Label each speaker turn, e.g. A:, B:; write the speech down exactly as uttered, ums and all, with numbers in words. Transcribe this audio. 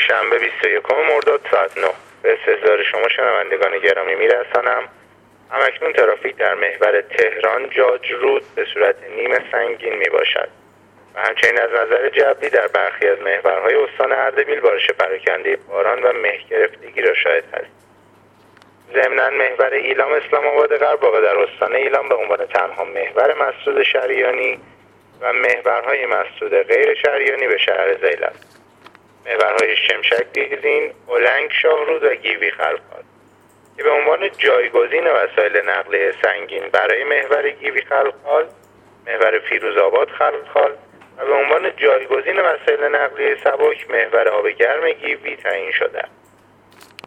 A: شنبه بیست و یکم مرداد ساعت نه به استحضار شما شنوندگان گرامی میرسانم. همکنون ترافیک در محور تهران جاج رود به صورت نیمه سنگین می باشد و همچنین از نظر جوی در برخی از محورهای استان اردبیل بارش پراکنده باران و مه گرفتگی را شاهد هست. ضمناً محور ایلام اسلام آباد غرب واقع در استان ایلام به عنوان تنها محور مسدود شریانی و محورهای مسدود غیر شریانی به شهر ذیل است. محورهای شمشک دیزین، اولنگ شاهرود و گیوی خلخال که به عنوان جایگزین وسایل نقلیه سنگین برای محور گیوی خلخال، محور فیروزآباد خلخال و به عنوان جایگزین وسایل نقلیه سبک محور آب گرم گیوی تعیین شده است.